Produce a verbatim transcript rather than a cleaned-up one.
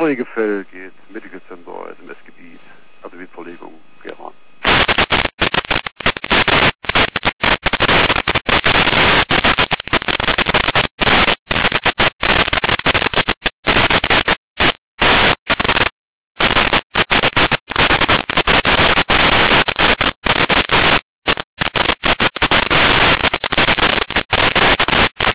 Traurige Fälle geht Medical Center, S M S-Gebiet.